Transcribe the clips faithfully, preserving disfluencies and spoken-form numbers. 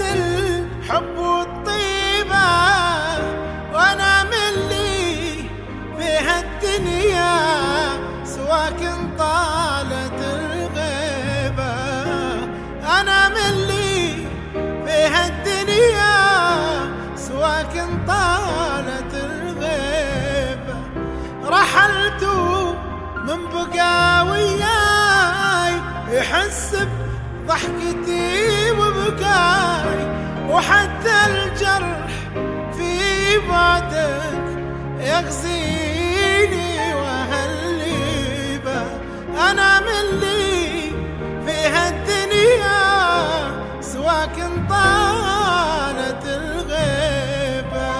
الحب والطيبة، وانا من لي في هالدنيا سواكن طالت الغيبة. انا من لي في هالدنيا سواكن طالت الغيبة. رحلت من بقى وياي يحس بضحكتي وبكاي، وحتى الجرح في بعدك يغزيني وهالليبة. أنا من لي في هالدنيا سواكن طالت الغيبة.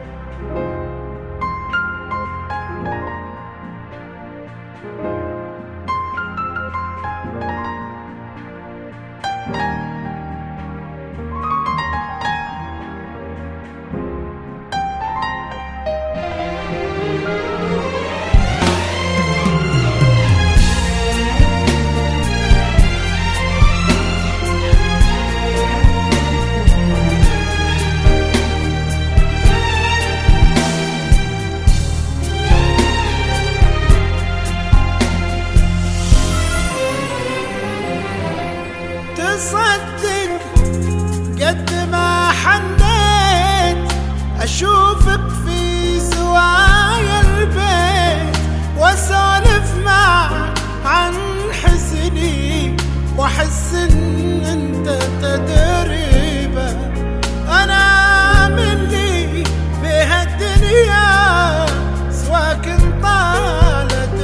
تصدق قد ما حنيت أشوفك في زوايا البيت، وأسولف معك عن حزني وأحس إن أنت تدريبه. أنا من لي في هالدنيا سواكن طالت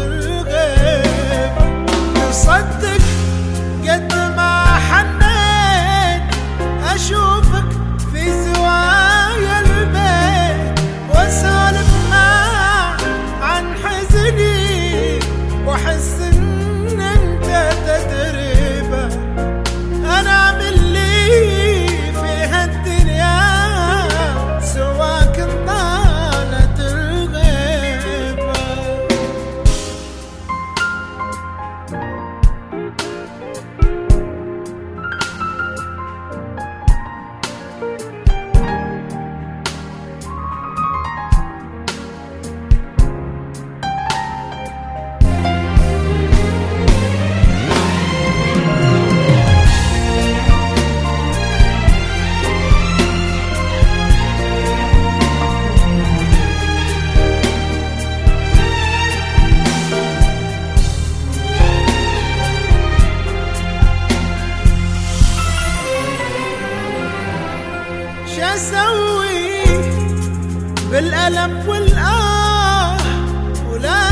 الغيبة. تصدق قد ما حنيت أشوفك في زوايا البيت، وأسولف معك عن حزني وأحس إن أنت تدريبه. أنا من لي في هالدنيا سواكن طالت الغيبة. شاسوي بالألم والآه ولا